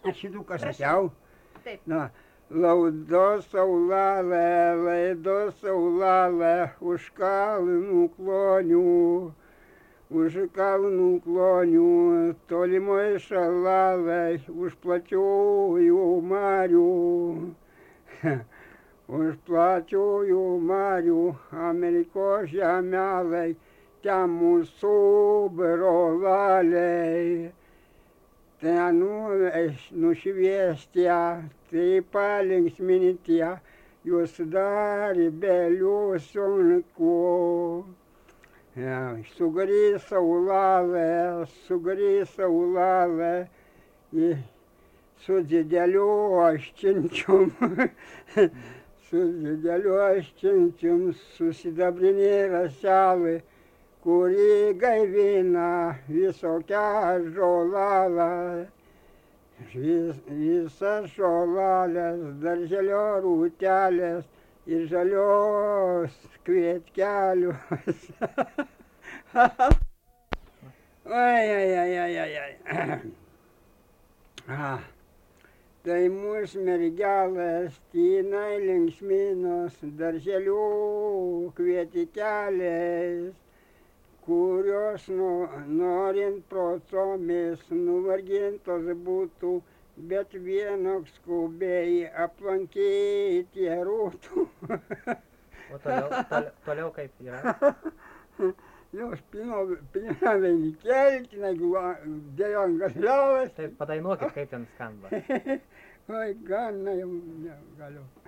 Šitų sakiau. Taip. Na, laudo saulalė, laido saulalė, už kalnų klonių. Už kalnų klonių, tolimoj šalalė, už plačiųjų marių. Už plačiųjų marių, Amerikos žemelė, ten mūsų brolaliai. Ten nušviestie, tai palinksmintie, jūs dar belių sunku. Sugrįž saulalė, su dideliu aščinčium, su sidabrinė raselė, kuri gaivina visokią žolalę. Visas žolalės, darželio rūtelės ir žalios kvietkelius. Oi. Tai mūsų mergelės tynai linksminos darželių kvietikeliais, kurios norint protomis nuvargintos būtų, bet vienoks skubiai aplankyti rūtų. O toliau kaip yra? Jos pina vainikėlį, dėjo ant gasliavas. Taip, padainuokit, kaip ten skamba. Oi, gana jau negaliu.